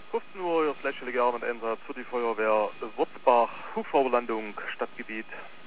15 Uhr, Ihr flächige Abendeinsatz für die Feuerwehr Wurzbach, Hubschrauberlandung, Stadtgebiet.